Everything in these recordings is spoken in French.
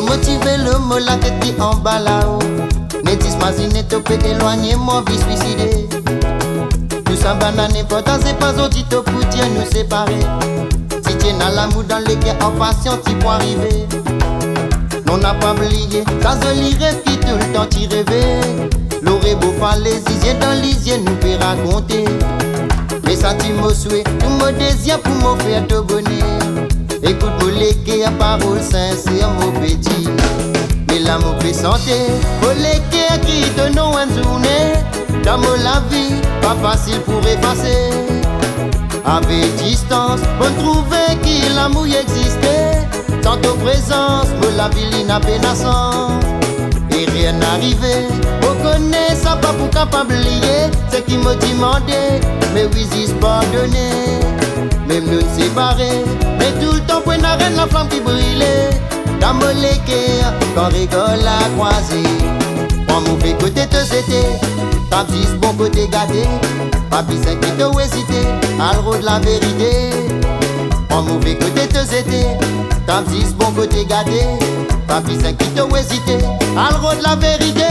motivé, le mot la tête qui en bas là-haut. Nétis mazine te peut éloigner mon vie suicidé. Tout ça banane important, c'est pas autre pour Dieu nous séparer. Si tu n'as l'amour dans les guerres en patience, tu peux arriver. On n'a pas oublié, ça se lirait qui tout le temps tu rêvais. L'aurait beau faire les yeux dans les yeux, nous peut raconter. Les sentiments souhaits, tout mon désir pour me faire te bonheur. Écoute-moi les gars, parole sincère, mon petit. Mais l'amour peut santé, pour les gars qui te n'ont en journée. Dans mon la vie, pas facile pour effacer. Avec distance, on trouvait que l'amour existait. Sans ta présence, mon la vie n'a pénassance. Et rien n'arrivait, on connaît ça pas pour capable lier. C'est qui me demandait, mais oui, c'est pardonné. Même nous séparés, mais tout le temps pour une arène la flamme qui brûlait. Dans mon léquer, quand rigole à croiser. En mauvais côté te c'était, t'as dit bon côté gâté. Papi c'est qui te hésité, à l'eau de la vérité. En mauvais côté te c'était, t'as dit bon côté gâté. Papi c'est qui te hésité, à l'eau de la vérité.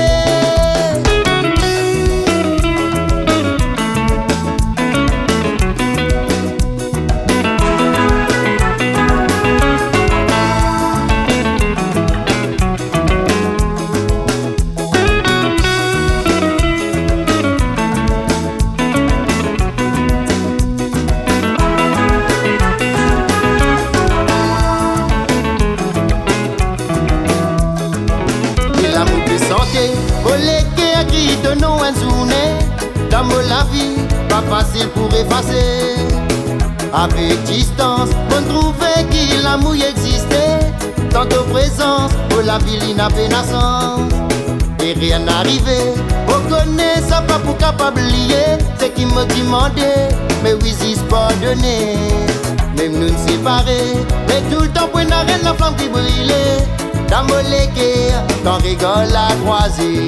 Pour les gars qui te n'ont en journée. Dans mon la vie, pas facile pour effacer. Avec distance, on trouvait que l'amour existait. Dans ta présence, pour la vie n'a pénassance. Et rien n'arrivait, on connaît ça pas pour capable lier. C'est qui me demandait, mais oui, c'est pardonné. Même nous séparés, mais tout le temps pour une arène la flamme qui brûlait. Dans mon léquer, quand rigole à croiser.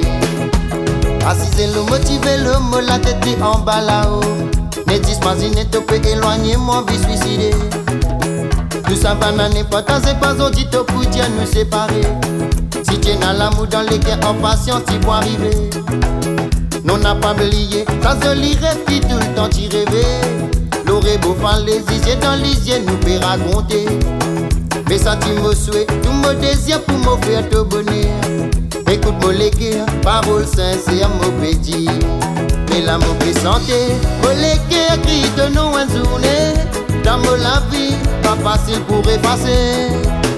Assis c'est le motivé, le mot la tête qui en bas là-haut. Nétis mazine te peut éloigner mon vie suicidé. Tout ça banane important, c'est pas autre pour Dieu nous séparer. Si tu n'as l'amour dans les guerres en patience, tu peux arriver. Non n'a pas oublié, ça se lirait qui tout le temps tu rêvais. L'aurait beau faire les yeux dans les yeux, nous peut raconter. Mes sentiments souhaits, tout mon désir pour me faire te bonheur. Écoute-moi les gars, parole sincère, mon petit. Mais l'amour peut santé, pour les gars qui te n'ont en journée. Dans mon la vie, pas facile pour effacer.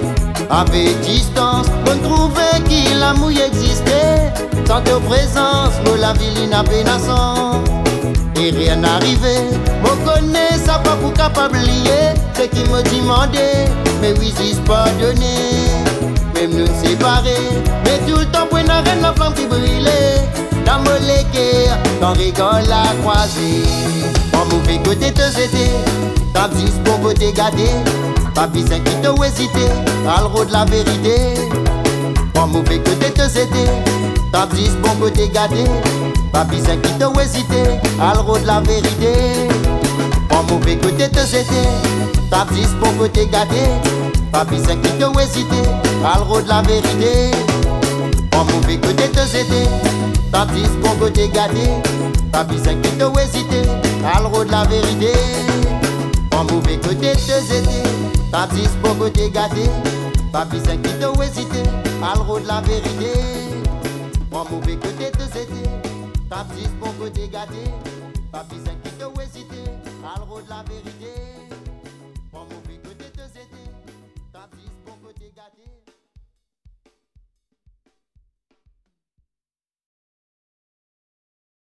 Avec distance, on trouvait que l'amour existait. Sans ta présence, mon la vie n'a pénassance. Et rien n'arrivait, on connaît ça pas pour capable lier. C'est qui me demandait, mais oui, c'est pardonné. Même nous séparés, mais tout le temps pour une arène la flamme qui brûlait. Dans mon léquer, quand rigole à croiser. En mauvais côté te c'était, t'as dit bon côté gâté. Papi c'est qui te hésité, à l'eau de la vérité. En mauvais côté te c'était, t'as dit bon côté gâté. Papi c'est qui te hésité, à l'eau de la vérité. En mauvais côté te c'était, t'as dit bon côté gâté. Papi c'est qui te hésité, à l'eau de la vérité. En mauvais côté te c'était, t'as dit bon côté gâté. Papi c'est qui te hésité, à l'eau de la vérité. En mauvais côté te c'était, t'as dit bon côté gâté. Papi c'est qui te hésité, à l'eau de la vérité. En mauvais côté te c'était, t'as dit bon côté gâté. Papi c'est qui te hésité, à l'eau de la vérité.